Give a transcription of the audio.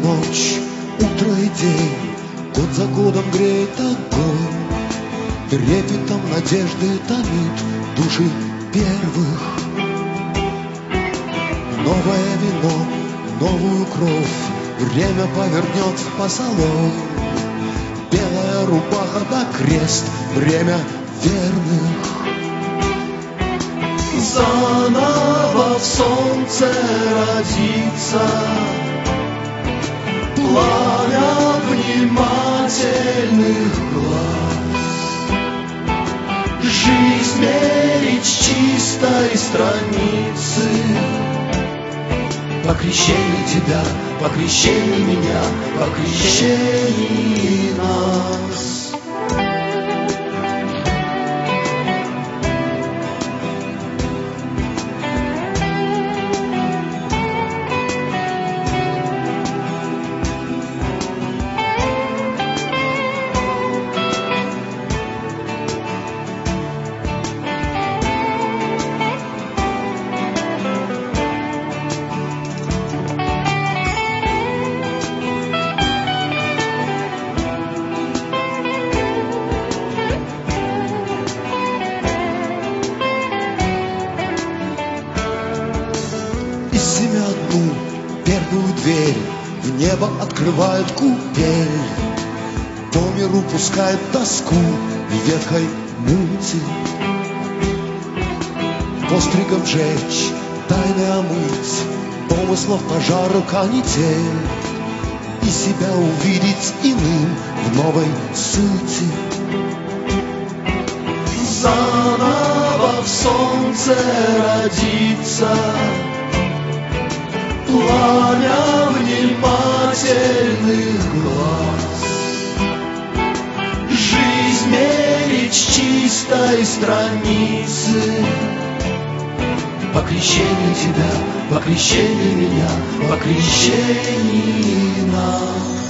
ночь, утро и день, год за годом греет огонь. Трепетом надежды томит души первых. Новое вино, новую кровь, время повернет в позолой. Белая рубаха да крест, время верных. Заново в солнце родится, пламя внимательных глаз. Жизнь мерить с чистой страницы. По крещении тебя, по крещении меня, по крещении нас. Одну первую дверь в небо открывает купель. По миру пускает тоску ветхой мути. Постригом жечь, тайны омыть, помыслов пожару канитель. И себя увидеть иным в новой сути. Заново в солнце родится, пламя внимательных глаз. Жизнь мерить с чистой страницы. По крещению тебя, по крещению меня, по крещении нас.